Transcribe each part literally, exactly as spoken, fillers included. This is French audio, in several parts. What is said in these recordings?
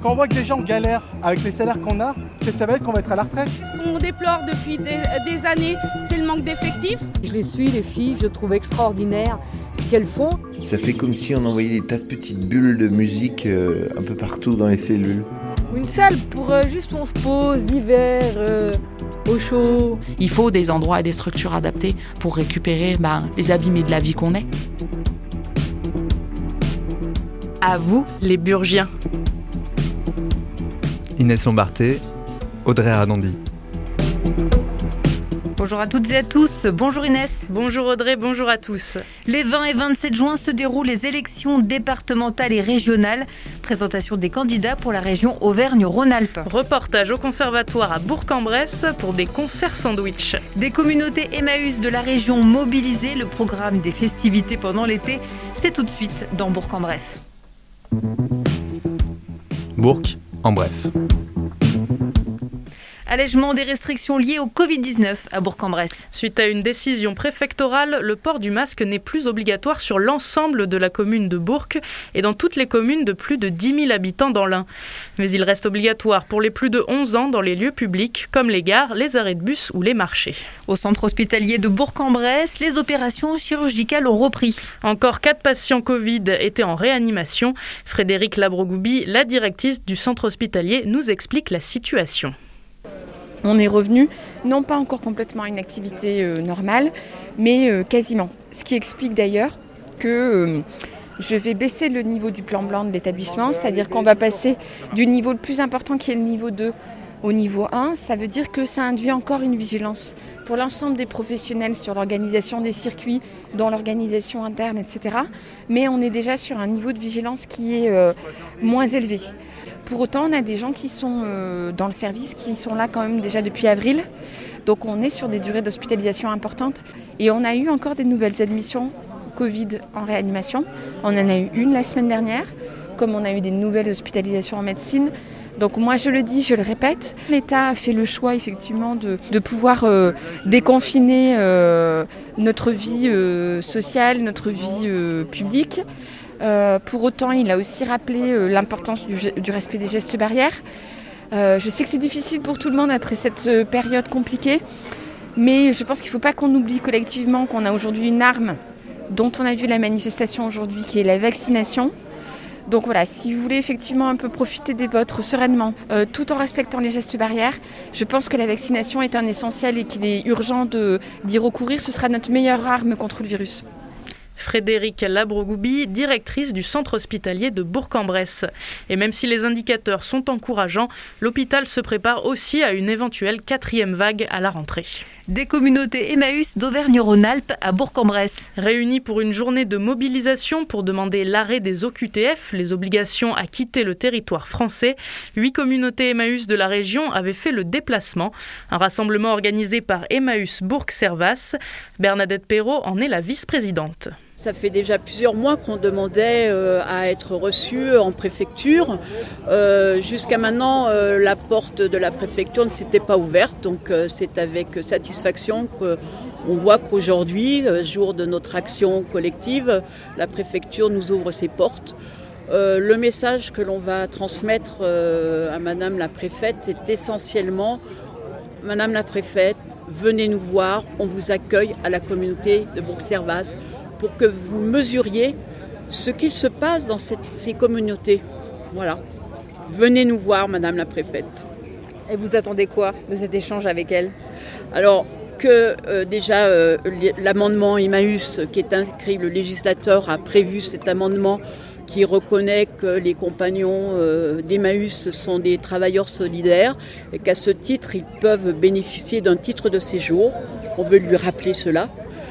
Quand on voit que des gens galèrent avec les salaires qu'on a, qu'est-ce que ça va être qu'on va être à la retraite? Ce qu'on déplore depuis des, des années, c'est le manque d'effectifs. Je les suis, les filles, je trouve extraordinaire ce qu'elles font. Ça fait comme si on envoyait des tas de petites bulles de musique euh, un peu partout dans les cellules. Une salle pour euh, juste où on se pose l'hiver, euh, au chaud. Il faut des endroits et des structures adaptées pour récupérer ben, les abîmés de la vie qu'on est. À vous, les Burgiens. Inès Lombarté, Audrey Arnondy. Bonjour à toutes et à tous, bonjour Inès. Bonjour Audrey, bonjour à tous. Les vingt et vingt-sept juin se déroulent les élections départementales et régionales. Présentation des candidats pour la région Auvergne-Rhône-Alpes. Reportage au conservatoire à Bourg-en-Bresse pour des concerts sandwich. Des communautés Emmaüs de la région mobilisées, le programme des festivités pendant l'été, c'est tout de suite dans Bourg-en-Bresse. Bourg, en bref. Allègement des restrictions liées au covid dix-neuf à Bourg-en-Bresse. Suite à une décision préfectorale, le port du masque n'est plus obligatoire sur l'ensemble de la commune de Bourg et dans toutes les communes de plus de dix mille habitants dans l'Ain. Mais il reste obligatoire pour les plus de onze ans dans les lieux publics comme les gares, les arrêts de bus ou les marchés. Au centre hospitalier de Bourg-en-Bresse, les opérations chirurgicales ont repris. Encore quatre patients Covid étaient en réanimation. Frédéric Labrogoubi, la directrice du centre hospitalier, nous explique la situation. On est revenu, non pas encore complètement à une activité euh, normale, mais euh, quasiment. Ce qui explique d'ailleurs que euh, je vais baisser le niveau du plan blanc de l'établissement, c'est-à-dire qu'on va passer du niveau le plus important qui est le niveau deux au niveau un. Ça veut dire que ça induit encore une vigilance pour l'ensemble des professionnels sur l'organisation des circuits, dans l'organisation interne, et cetera. Mais on est déjà sur un niveau de vigilance qui est euh, moins élevé. Pour autant, on a des gens qui sont euh, dans le service, qui sont là quand même déjà depuis avril. Donc on est sur des durées d'hospitalisation importantes. Et on a eu encore des nouvelles admissions Covid en réanimation. On en a eu une la semaine dernière, comme on a eu des nouvelles hospitalisations en médecine. Donc moi je le dis, je le répète, l'État a fait le choix effectivement de, de pouvoir euh, déconfiner euh, notre vie euh, sociale, notre vie euh, publique. Euh, pour autant, il a aussi rappelé euh, l'importance du, du respect des gestes barrières. Euh, je sais que c'est difficile pour tout le monde après cette euh, période compliquée, mais je pense qu'il ne faut pas qu'on oublie collectivement qu'on a aujourd'hui une arme dont on a vu la manifestation aujourd'hui, qui est la vaccination. Donc voilà, si vous voulez effectivement un peu profiter des vôtres sereinement, euh, tout en respectant les gestes barrières, je pense que la vaccination est un essentiel et qu'il est urgent de, d'y recourir. Ce sera notre meilleure arme contre le virus. Frédéric Labrogoubi, directrice du centre hospitalier de Bourg-en-Bresse. Et même si les indicateurs sont encourageants, l'hôpital se prépare aussi à une éventuelle quatrième vague à la rentrée. Des communautés Emmaüs d'Auvergne-Rhône-Alpes à Bourg-en-Bresse. Réunies pour une journée de mobilisation pour demander l'arrêt des O Q T F, les obligations à quitter le territoire français, huit communautés Emmaüs de la région avaient fait le déplacement. Un rassemblement organisé par Emmaüs Bourg-Servas. Bernadette Perrault en est la vice-présidente. Ça fait déjà plusieurs mois qu'on demandait euh, à être reçus en préfecture. Euh, jusqu'à maintenant, euh, la porte de la préfecture ne s'était pas ouverte. Donc euh, c'est avec satisfaction qu'on voit qu'aujourd'hui, euh, jour de notre action collective, la préfecture nous ouvre ses portes. Euh, le message que l'on va transmettre euh, à Madame la préfète est essentiellement « Madame la préfète, venez nous voir, on vous accueille à la communauté de Bourg-Servas » pour que vous mesuriez ce qui se passe dans cette, ces communautés. Voilà. Venez nous voir, Madame la préfète. Et vous attendez quoi de cet échange avec elle ? Alors que euh, déjà euh, l'amendement Emmaüs qui est inscrit, le législateur a prévu cet amendement qui reconnaît que les compagnons euh, d'Emmaüs sont des travailleurs solidaires et qu'à ce titre, ils peuvent bénéficier d'un titre de séjour. On veut lui rappeler cela.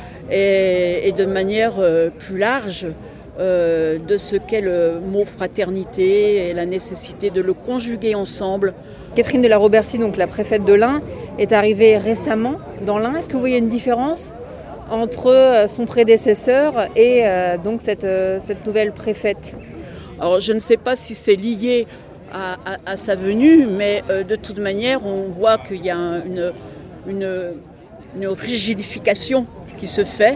Et, et de manière euh, plus large euh, de ce qu'est le mot fraternité et la nécessité de le conjuguer ensemble. Catherine de la Robercy, donc la préfète de l'Ain, est arrivée récemment dans l'Ain. Est-ce que vous voyez une différence entre son prédécesseur et euh, donc cette, euh, cette nouvelle préfète ? Alors je ne sais pas si c'est lié à, à, à sa venue, mais euh, de toute manière on voit qu'il y a une, une, une rigidification qui se fait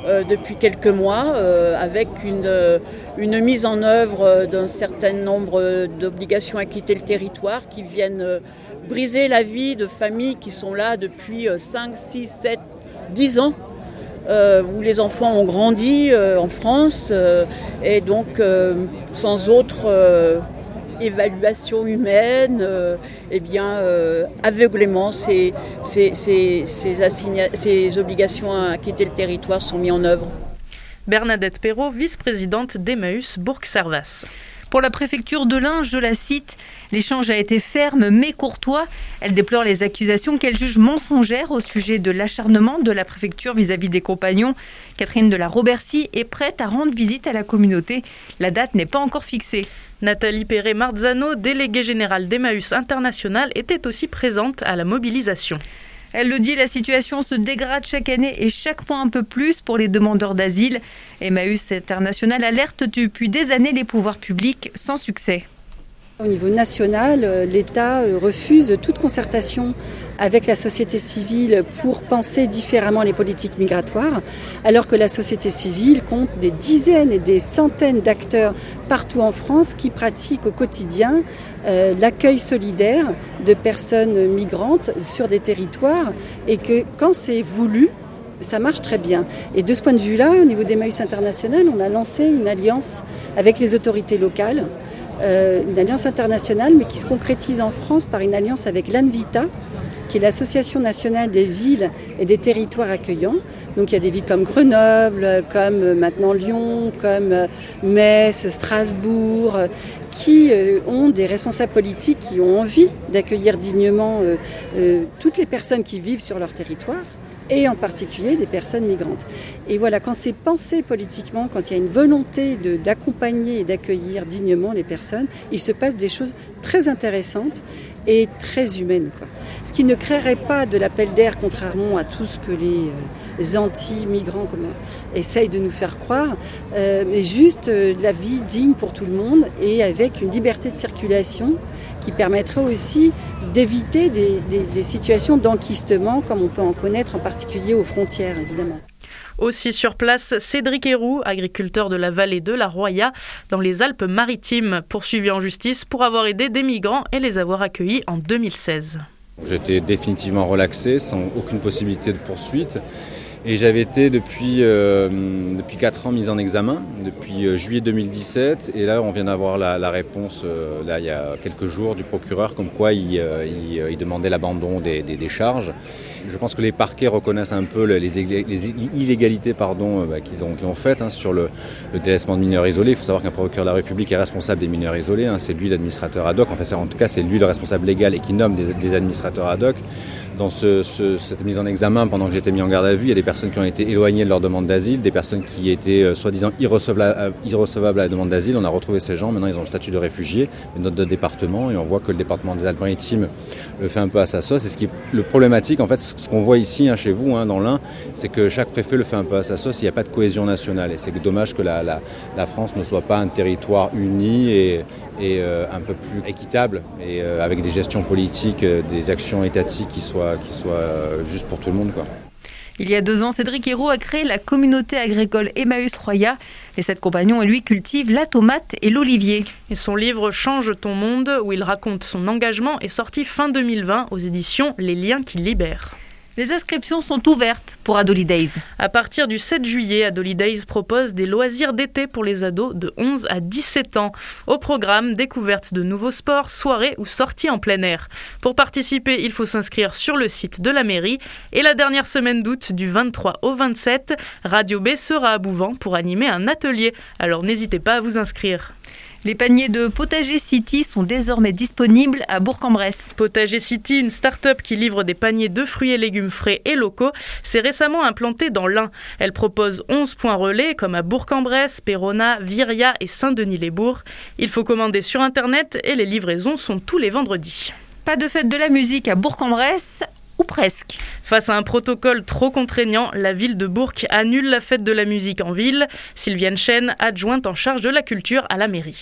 euh, depuis quelques mois euh, avec une, euh, une mise en œuvre d'un certain nombre d'obligations à quitter le territoire qui viennent euh, briser la vie de familles qui sont là depuis cinq, six, sept, dix ans. Euh, où les enfants ont grandi euh, en France euh, et donc euh, sans autre euh, évaluation humaine, euh, eh bien euh, aveuglément ces, ces, ces, ces, assigna- ces obligations à quitter le territoire sont mises en œuvre. Bernadette Perrault, vice-présidente d'Emmaüs Bourg-Servas. Pour la préfecture de l'Ain, je la cite, l'échange a été ferme mais courtois. Elle déplore les accusations qu'elle juge mensongères au sujet de l'acharnement de la préfecture vis-à-vis des compagnons. Catherine de la Robercy est prête à rendre visite à la communauté. La date n'est pas encore fixée. Nathalie Perret-Marzano, déléguée générale d'Emmaüs International, était aussi présente à la mobilisation. Elle le dit, la situation se dégrade chaque année et chaque mois un peu plus pour les demandeurs d'asile. Emmaüs International alerte depuis des années les pouvoirs publics sans succès. Au niveau national, l'État refuse toute concertation avec la société civile pour penser différemment les politiques migratoires, alors que la société civile compte des dizaines et des centaines d'acteurs partout en France qui pratiquent au quotidien euh, l'accueil solidaire de personnes migrantes sur des territoires et que quand c'est voulu, ça marche très bien. Et de ce point de vue-là, au niveau d'Emmaüs International, on a lancé une alliance avec les autorités locales, euh, une alliance internationale, mais qui se concrétise en France par une alliance avec l'ANVITA, qui est l'Association nationale des villes et des territoires accueillants. Donc il y a des villes comme Grenoble, comme maintenant Lyon, comme Metz, Strasbourg, qui ont des responsables politiques qui ont envie d'accueillir dignement euh, euh, toutes les personnes qui vivent sur leur territoire, et en particulier des personnes migrantes. Et voilà, quand c'est pensé politiquement, quand il y a une volonté de, d'accompagner et d'accueillir dignement les personnes, il se passe des choses très intéressantes et très humaines, quoi. Ce qui ne créerait pas de l'appel d'air, contrairement à tout ce que les, euh, les anti-migrants comme, euh, essayent de nous faire croire, euh, mais juste euh, la vie digne pour tout le monde et avec une liberté de circulation qui permettrait aussi d'éviter des, des, des situations d'enquistement comme on peut en connaître en particulier aux frontières, évidemment. Aussi sur place, Cédric Héroux, agriculteur de la vallée de la Roya, dans les Alpes-Maritimes, poursuivi en justice pour avoir aidé des migrants et les avoir accueillis en deux mille seize. J'étais définitivement relaxé, sans aucune possibilité de poursuite. Et j'avais été depuis, euh, depuis quatre ans mis en examen, depuis euh, juillet deux mille dix-sept. Et là, on vient d'avoir la, la réponse, euh, là, il y a quelques jours, du procureur, comme quoi il, euh, il, il demandait l'abandon des, des, des charges. Je pense que les parquets reconnaissent un peu les, les illégalités pardon, bah, qu'ils ont, qu'ils ont faites hein, sur le, le délaissement de mineurs isolés. Il faut savoir qu'un procureur de la République est responsable des mineurs isolés. Hein, c'est lui l'administrateur ad hoc. Enfin, c'est, en tout cas, c'est lui le responsable légal et qui nomme des, des administrateurs ad hoc. Dans ce, ce, cette mise en examen, pendant que j'étais mis en garde à vue, il y a des personnes qui ont été éloignées de leur demande d'asile, des personnes qui étaient euh, soi-disant irrecevables, irrecevables à la demande d'asile. On a retrouvé ces gens. Maintenant, ils ont le statut de réfugiés, mais notre département, et on voit que le département des Alpes-Maritimes le fait un peu à sa sauce. Et ce qui est le problématique, en fait, ce qu'on voit ici hein, chez vous, hein, dans l'Ain, c'est que chaque préfet le fait un peu à sa sauce. Il n'y a pas de cohésion nationale, et c'est dommage que la, la, la France ne soit pas un territoire uni et, et euh, un peu plus équitable, et euh, avec des gestions politiques, euh, des actions étatiques qui soient, qui soient euh, juste pour tout le monde, quoi. Il y a deux ans, Cédric Héroux a créé la communauté agricole Emmaüs Roya. Les sept compagnons et lui cultivent la tomate et l'olivier. Et son livre « Change ton monde », où il raconte son engagement, est sorti fin deux mille vingt aux éditions Les Liens qui libèrent. Les inscriptions sont ouvertes pour Adolidays. À partir du sept juillet, Adolidays propose des loisirs d'été pour les ados de onze à dix-sept ans. Au programme, découverte de nouveaux sports, soirées ou sorties en plein air. Pour participer, il faut s'inscrire sur le site de la mairie. Et la dernière semaine d'août, du vingt-trois au vingt-sept, Radio B sera à Bouvant pour animer un atelier. Alors n'hésitez pas à vous inscrire. Les paniers de Potager City sont désormais disponibles à Bourg-en-Bresse. Potager City, une start-up qui livre des paniers de fruits et légumes frais et locaux, s'est récemment implantée dans l'Ain. Elle propose onze points relais comme à Bourg-en-Bresse, Péronat, Viria et Saint-Denis-les-Bourgs. Il faut commander sur Internet et les livraisons sont tous les vendredis. Pas de fête de la musique à Bourg-en-Bresse, ou presque. Face à un protocole trop contraignant, la ville de Bourg annule la fête de la musique en ville. Sylviane Chen, adjointe en charge de la culture à la mairie.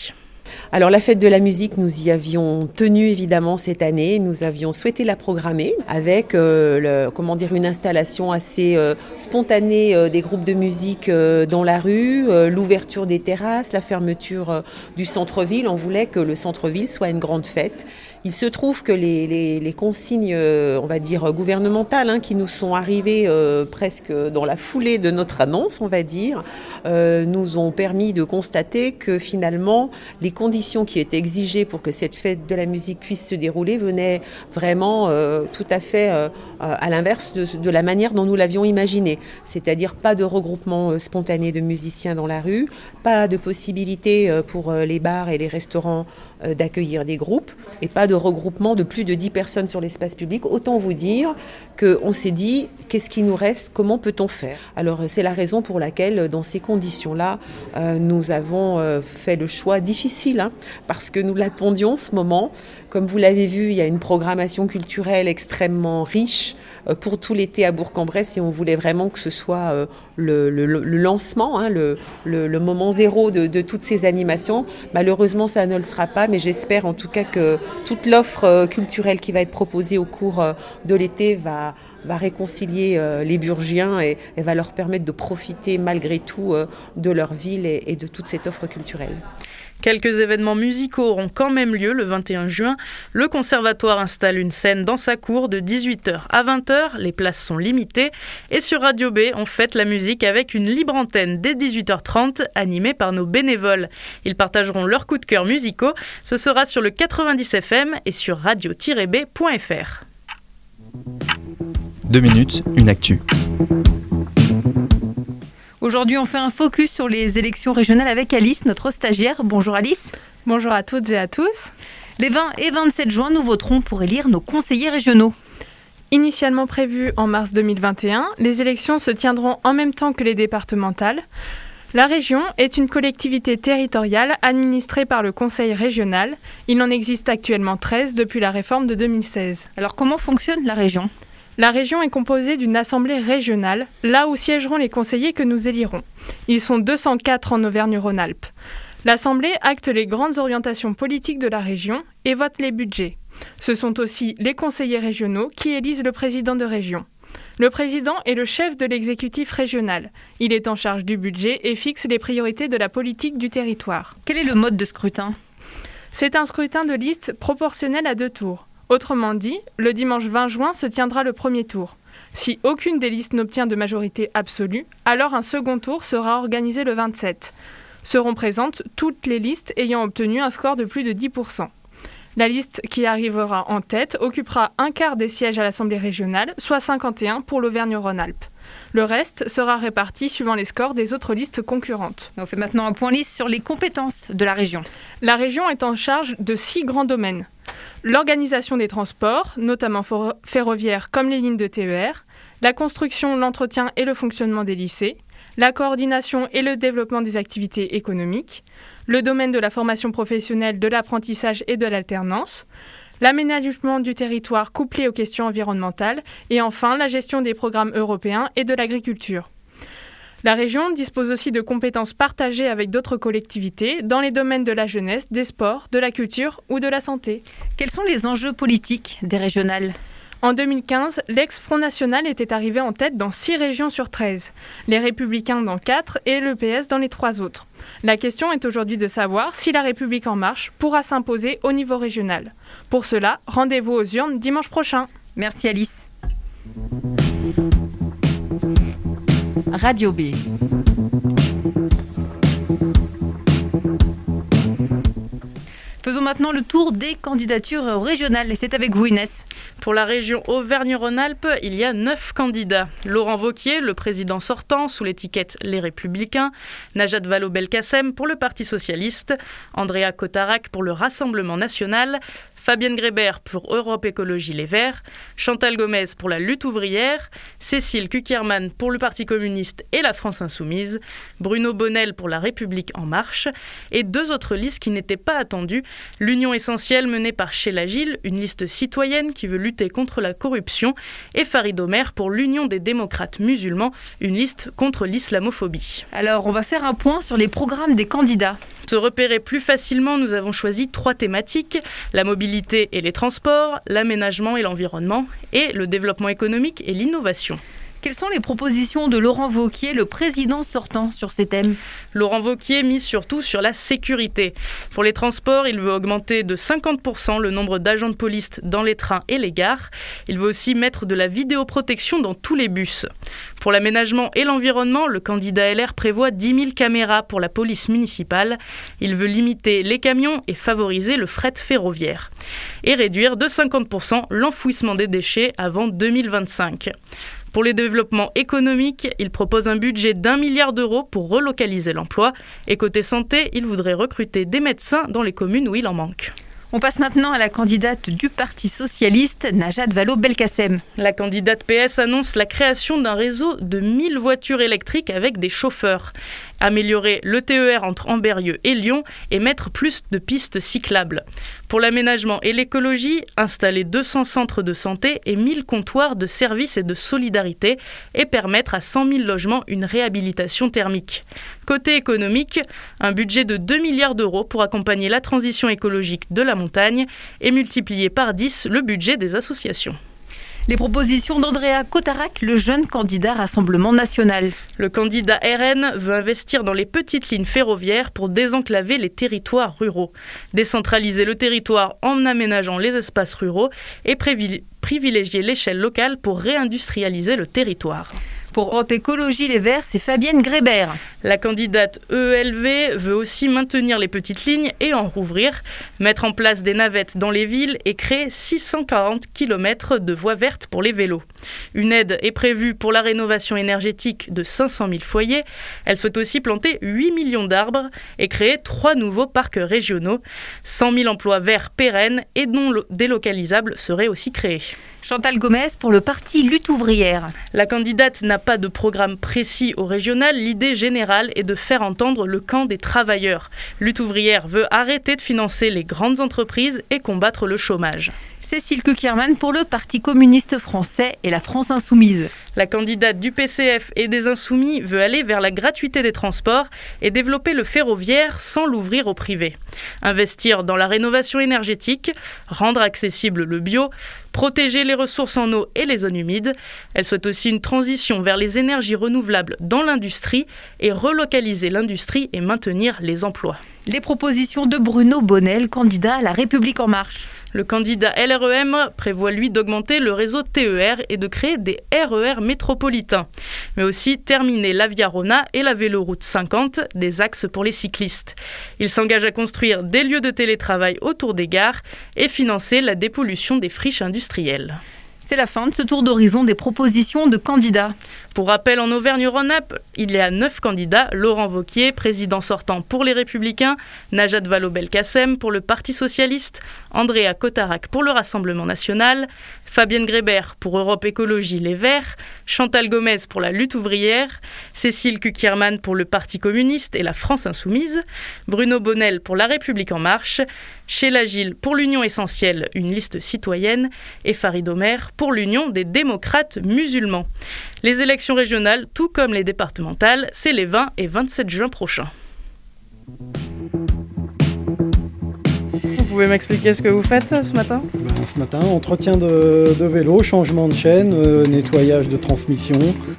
Alors la fête de la musique, nous y avions tenu évidemment cette année. Nous avions souhaité la programmer avec euh, le, comment dire, une installation assez euh, spontanée euh, des groupes de musique euh, dans la rue, euh, l'ouverture des terrasses, la fermeture euh, du centre-ville. On voulait que le centre-ville soit une grande fête. Il se trouve que les, les, les consignes, euh, on va dire, gouvernementales hein, qui nous sont arrivées euh, presque dans la foulée de notre annonce, on va dire, euh, nous ont permis de constater que finalement, les conditions qui étaient exigées pour que cette fête de la musique puisse se dérouler venaient vraiment euh, tout à fait euh, à l'inverse de, de la manière dont nous l'avions imaginé. C'est-à-dire pas de regroupement spontané de musiciens dans la rue, pas de possibilité pour les bars et les restaurants d'accueillir des groupes et pas de regroupement de plus de dix personnes sur l'espace public. Autant vous dire qu'on s'est dit, qu'est-ce qui nous reste, comment peut-on faire? Alors c'est la raison pour laquelle, dans ces conditions-là, euh, nous avons euh, fait le choix difficile, hein, parce que nous l'attendions ce moment. Comme vous l'avez vu, il y a une programmation culturelle extrêmement riche euh, pour tout l'été à Bourg-en-Bresse et on voulait vraiment que ce soit euh, le, le, le lancement, hein, le, le, le moment zéro de, de toutes ces animations. Malheureusement, ça ne le sera pas, mais j'espère en tout cas que toute l'offre culturelle qui va être proposée au cours de l'été va, va réconcilier les Burgiens et, et va leur permettre de profiter malgré tout de leur ville et, et de toute cette offre culturelle. Quelques événements musicaux auront quand même lieu le vingt et un juin. Le conservatoire installe une scène dans sa cour de dix-huit heures à vingt heures. Les places sont limitées. Et sur Radio B, on fête la musique avec une libre antenne dès dix-huit heures trente, animée par nos bénévoles. Ils partageront leurs coups de cœur musicaux. Ce sera sur le quatre-vingt-dix F M et sur radio tiret b point f r. Deux minutes, une actu. Aujourd'hui, on fait un focus sur les élections régionales avec Alice, notre stagiaire. Bonjour Alice. Bonjour à toutes et à tous. Les vingt et vingt-sept juin, nous voterons pour élire nos conseillers régionaux. Initialement prévues en mars deux mille vingt et un, les élections se tiendront en même temps que les départementales. La région est une collectivité territoriale administrée par le Conseil régional. Il en existe actuellement treize depuis la réforme de deux mille seize. Alors comment fonctionne la région ? La région est composée d'une assemblée régionale, là où siégeront les conseillers que nous élirons. Ils sont deux cent quatre en Auvergne-Rhône-Alpes. L'assemblée acte les grandes orientations politiques de la région et vote les budgets. Ce sont aussi les conseillers régionaux qui élisent le président de région. Le président est le chef de l'exécutif régional. Il est en charge du budget et fixe les priorités de la politique du territoire. Quel est le mode de scrutin ? C'est un scrutin de liste proportionnel à deux tours. Autrement dit, le dimanche vingt juin se tiendra le premier tour. Si aucune des listes n'obtient de majorité absolue, alors un second tour sera organisé le vingt-sept. Seront présentes toutes les listes ayant obtenu un score de plus de dix pour cent. La liste qui arrivera en tête occupera un quart des sièges à l'Assemblée régionale, soit cinquante et un pour l'Auvergne-Rhône-Alpes. Le reste sera réparti suivant les scores des autres listes concurrentes. On fait maintenant un point liste sur les compétences de la région. La région est en charge de six grands domaines. L'organisation des transports, notamment ferroviaires comme les lignes de T E R, la construction, l'entretien et le fonctionnement des lycées, la coordination et le développement des activités économiques, le domaine de la formation professionnelle, de l'apprentissage et de l'alternance, l'aménagement du territoire couplé aux questions environnementales et enfin la gestion des programmes européens et de l'agriculture. La région dispose aussi de compétences partagées avec d'autres collectivités dans les domaines de la jeunesse, des sports, de la culture ou de la santé. Quels sont les enjeux politiques des régionales ? En deux mille quinze, l'ex-Front National était arrivé en tête dans six régions sur treize, les Républicains dans quatre et le P S dans les trois autres. La question est aujourd'hui de savoir si La République En Marche pourra s'imposer au niveau régional. Pour cela, rendez-vous aux urnes dimanche prochain. Merci Alice. Radio B. Faisons maintenant le tour des candidatures régionales et c'est avec vous Inès. Pour la région Auvergne-Rhône-Alpes, il y a neuf candidats. Laurent Wauquiez, le président sortant sous l'étiquette Les Républicains, Najat Vallaud-Belkacem pour le Parti Socialiste, Andrea Cotarac pour le Rassemblement National, Fabienne Grébert pour Europe Écologie Les Verts, Chantal Gomez pour la Lutte Ouvrière, Cécile Cukierman pour le Parti Communiste et la France Insoumise, Bruno Bonnell pour la République En Marche et deux autres listes qui n'étaient pas attendues. L'Union Essentielle menée par Sheila Gilles, une liste citoyenne qui veut veut lutter contre la corruption, et Farid Omer pour l'Union des démocrates musulmans, une liste contre l'islamophobie. Alors, on va faire un point sur les programmes des candidats. Pour se repérer plus facilement, nous avons choisi trois thématiques, la mobilité et les transports, l'aménagement et l'environnement, et le développement économique et l'innovation. Quelles sont les propositions de Laurent Wauquiez, le président sortant, sur ces thèmes ? Laurent Wauquiez mise surtout sur la sécurité. Pour les transports, il veut augmenter de cinquante pour cent le nombre d'agents de police dans les trains et les gares. Il veut aussi mettre de la vidéoprotection dans tous les bus. Pour l'aménagement et l'environnement, le candidat L R prévoit dix mille caméras pour la police municipale. Il veut limiter les camions et favoriser le fret ferroviaire. Et réduire de cinquante pour cent l'enfouissement des déchets avant deux mille vingt-cinq. Pour les développements économiques, il propose un budget d'un milliard d'euros pour relocaliser l'emploi. Et côté santé, il voudrait recruter des médecins dans les communes où il en manque. On passe maintenant à la candidate du Parti socialiste, Najat Vallaud-Belkacem. La candidate P S annonce la création d'un réseau de mille voitures électriques avec des chauffeurs. Améliorer le T E R entre Ambérieu et Lyon et mettre plus de pistes cyclables. Pour l'aménagement et l'écologie, installer deux cents centres de santé et mille comptoirs de services et de solidarité et permettre à cent mille logements une réhabilitation thermique. Côté économique, un budget de deux milliards d'euros pour accompagner la transition écologique de la montagne et multiplier par dix le budget des associations. Les propositions d'Andrea Cotarac, le jeune candidat Rassemblement national. Le candidat R N veut investir dans les petites lignes ferroviaires pour désenclaver les territoires ruraux, décentraliser le territoire en aménageant les espaces ruraux et privilégier l'échelle locale pour réindustrialiser le territoire. Pour Europe Écologie Les Verts, c'est Fabienne Grébert. La candidate E E L V veut aussi maintenir les petites lignes et en rouvrir, mettre en place des navettes dans les villes et créer six cent quarante kilomètres de voies vertes pour les vélos. Une aide est prévue pour la rénovation énergétique de cinq cent mille foyers. Elle souhaite aussi planter huit millions d'arbres et créer trois nouveaux parcs régionaux. cent mille emplois verts pérennes et non délocalisables seraient aussi créés. Chantal Gomez pour le parti Lutte ouvrière. La candidate n'a pas de programme précis au régional. L'idée générale est de faire entendre le camp des travailleurs. Lutte ouvrière veut arrêter de financer les grandes entreprises et combattre le chômage. Cécile Cukierman pour le Parti communiste français et la France insoumise. La candidate du P C F et des Insoumis veut aller vers la gratuité des transports et développer le ferroviaire sans l'ouvrir au privé. Investir dans la rénovation énergétique, rendre accessible le bio, protéger les ressources en eau et les zones humides. Elle souhaite aussi une transition vers les énergies renouvelables dans l'industrie et relocaliser l'industrie et maintenir les emplois. Les propositions de Bruno Bonnell, candidat à La République En Marche. Le candidat L R E M prévoit, lui, d'augmenter le réseau T E R et de créer des R E R métropolitains, mais aussi terminer la Via Rona et la Véloroute cinquante, des axes pour les cyclistes. Il s'engage à construire des lieux de télétravail autour des gares et financer la dépollution des friches industrielles. C'est la fin de ce tour d'horizon des propositions de candidats. Pour rappel, en Auvergne-Rhône-Alpes, il y a neuf candidats. Laurent Wauquiez, président sortant pour les Républicains, Najat Vallaud-Belkacem pour le Parti socialiste, Andrea Cotarac pour le Rassemblement national, Fabienne Grébert pour Europe Écologie Les Verts, Chantal Gomez pour la Lutte ouvrière, Cécile Cukierman pour le Parti communiste et la France insoumise, Bruno Bonnell pour La République En Marche, Sheila Gilles pour l'Union essentielle, une liste citoyenne, et Farid Omer pour l'Union des démocrates musulmans. Les élections régionales, tout comme les départementales, c'est les vingt et vingt-sept juin prochains. Vous pouvez m'expliquer ce que vous faites ce matin ? Ben, ce matin, entretien de, de vélo, changement de chaîne, euh, nettoyage de transmission.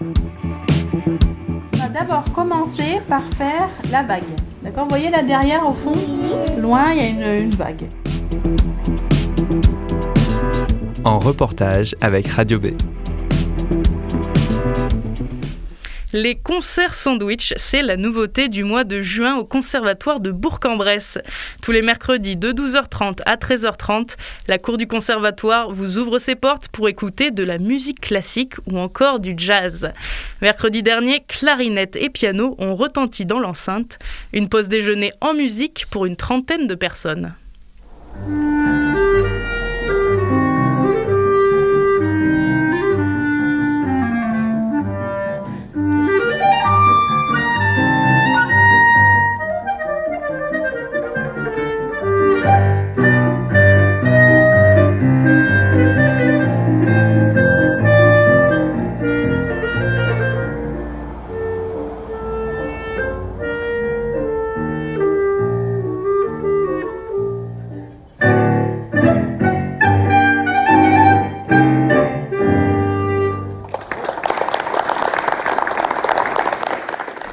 On va d'abord commencer par faire la vague. D'accord ? Vous voyez là derrière au fond, loin, il y a une, une vague. En reportage avec Radio B. Les concerts sandwich, c'est la nouveauté du mois de juin au Conservatoire de Bourg-en-Bresse. Tous les mercredis de douze heures trente à treize heures trente, la cour du Conservatoire vous ouvre ses portes pour écouter de la musique classique ou encore du jazz. Mercredi dernier, clarinette et piano ont retenti dans l'enceinte. Une pause déjeuner en musique pour une trentaine de personnes.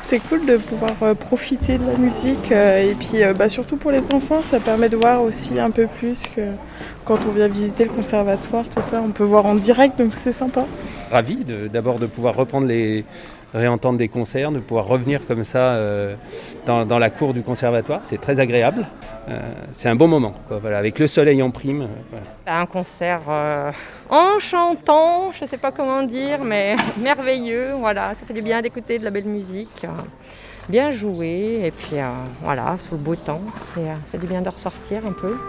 c'est cool de pouvoir euh, profiter de la musique euh, et puis euh, bah, surtout pour les enfants, ça permet de voir aussi un peu plus que quand on vient visiter le conservatoire, tout ça, on peut voir en direct, donc c'est sympa. Ravi de, d'abord de pouvoir reprendre les... réentendre des concerts, de pouvoir revenir comme ça euh, dans, dans la cour du conservatoire, c'est très agréable. Euh, c'est un bon moment, quoi, voilà, avec le soleil en prime. Euh, voilà. Un concert euh, enchantant, je ne sais pas comment dire, mais merveilleux. Voilà, ça fait du bien d'écouter de la belle musique, euh, bien joué, et puis euh, voilà, sous le beau temps, c'est, ça fait du bien de ressortir un peu.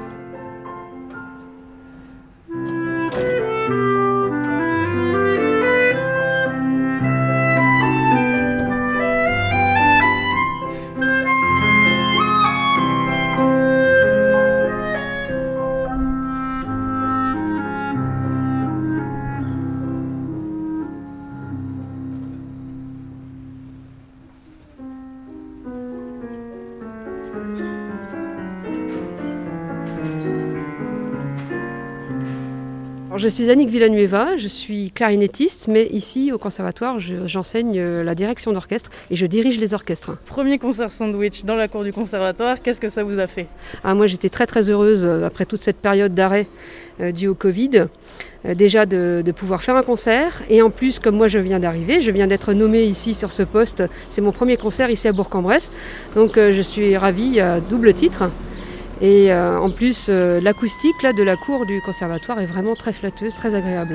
Je suis Annick Villanueva, je suis clarinettiste, mais ici au conservatoire, je, j'enseigne la direction d'orchestre et je dirige les orchestres. Premier concert sandwich dans la cour du conservatoire, qu'est-ce que ça vous a fait ? Ah, moi j'étais très très heureuse après toute cette période d'arrêt euh, due au Covid, euh, déjà de, de pouvoir faire un concert et en plus comme moi je viens d'arriver, je viens d'être nommée ici sur ce poste, c'est mon premier concert ici à Bourg-en-Bresse, donc euh, je suis ravie à double titre. Et euh, en plus, euh, l'acoustique là, de la cour du conservatoire est vraiment très flatteuse, très agréable.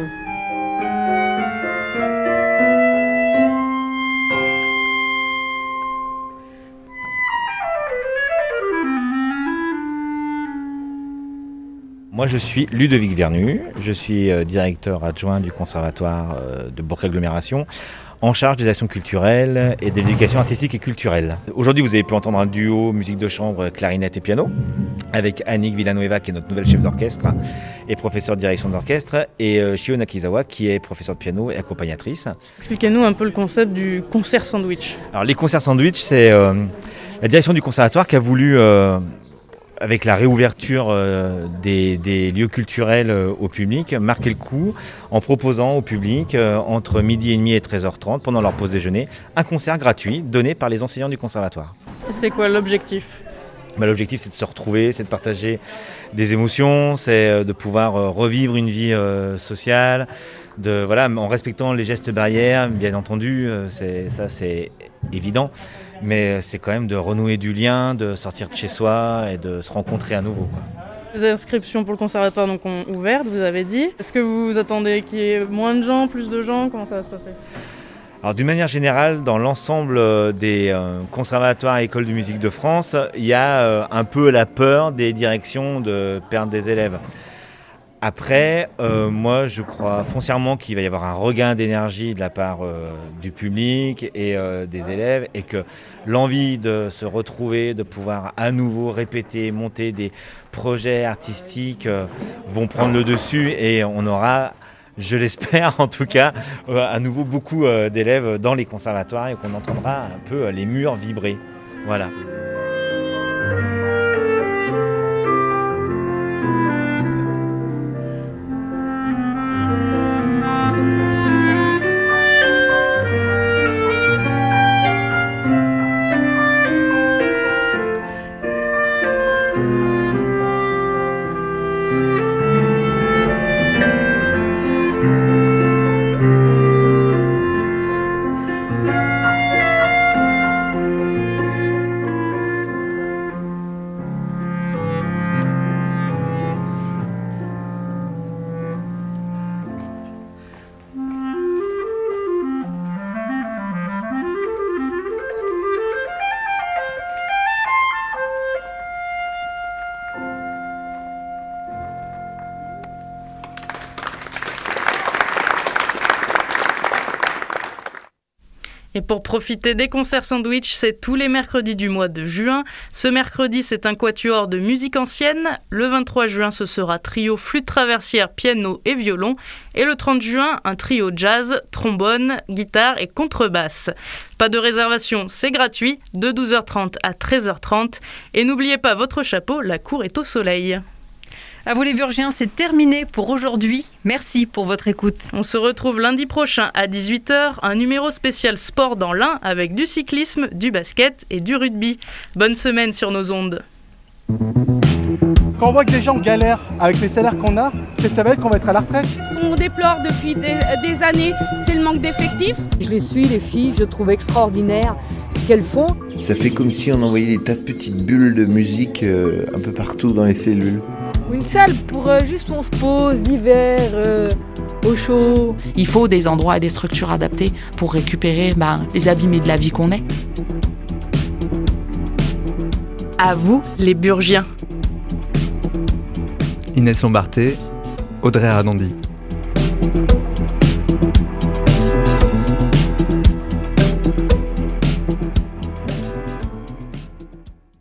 Moi, je suis Ludovic Vernu, je suis euh, directeur adjoint du conservatoire euh, de Bourg-Agglomération, en charge des actions culturelles et de l'éducation artistique et culturelle. Aujourd'hui, vous avez pu entendre un duo musique de chambre, clarinette et piano, avec Annick Villanueva, qui est notre nouvelle chef d'orchestre et professeure de direction d'orchestre, et euh, Shio Nakizawa, qui est professeure de piano et accompagnatrice. Expliquez-nous un peu le concept du concert sandwich. Alors, les concerts sandwich, c'est euh, la direction du conservatoire qui a voulu... Euh, avec la réouverture euh, des, des lieux culturels euh, au public, marquer le coup en proposant au public, euh, entre midi et demi et treize heures trente, pendant leur pause déjeuner, un concert gratuit donné par les enseignants du conservatoire. C'est quoi l'objectif ? Bah, l'objectif, c'est de se retrouver, c'est de partager des émotions, c'est de pouvoir euh, revivre une vie euh, sociale, de, voilà, en respectant les gestes barrières, bien entendu, euh, c'est, ça c'est évident. Mais c'est quand même de renouer du lien, de sortir de chez soi et de se rencontrer à nouveau, quoi. Les inscriptions pour le conservatoire donc, ont ouvertes, vous avez dit. Est-ce que vous attendez qu'il y ait moins de gens, plus de gens ? Comment ça va se passer ? Alors d'une manière générale, dans l'ensemble des euh, conservatoires et écoles de musique de France, il y a euh, un peu la peur des directions de perdre des élèves. Après, euh, moi, je crois foncièrement qu'il va y avoir un regain d'énergie de la part euh, du public et euh, des élèves et que l'envie de se retrouver, de pouvoir à nouveau répéter, monter des projets artistiques euh, vont prendre le dessus et on aura, je l'espère en tout cas, euh, à nouveau beaucoup euh, d'élèves dans les conservatoires et qu'on entendra un peu euh, les murs vibrer. Voilà. Et pour profiter des concerts sandwich, c'est tous les mercredis du mois de juin. Ce mercredi, c'est un quatuor de musique ancienne. Le vingt-trois juin, ce sera trio flûte traversière, piano et violon. Et le trente juin, un trio jazz, trombone, guitare et contrebasse. Pas de réservation, c'est gratuit, de douze heures trente à treize heures trente. Et n'oubliez pas votre chapeau, la cour est au soleil. À vous les Burgiens, c'est terminé pour aujourd'hui. Merci pour votre écoute. On se retrouve lundi prochain à dix-huit heures, un numéro spécial sport dans l'Ain avec du cyclisme, du basket et du rugby. Bonne semaine sur nos ondes. Quand on voit que les gens galèrent avec les salaires qu'on a, qu'est-ce que ça va être qu'on va être à la retraite? Ce qu'on déplore depuis des, des années, c'est le manque d'effectifs. Je les suis, les filles, je trouve extraordinaire ce qu'elles font. Ça fait comme si on envoyait des tas de petites bulles de musique euh, un peu partout dans les cellules. Une salle pour euh, juste où on se pose l'hiver, euh, au chaud. Il faut des endroits et des structures adaptés pour récupérer bah, les abîmés de la vie qu'on est. À vous, les Burgiens. Inès Lombarté, Audrey Ardondy.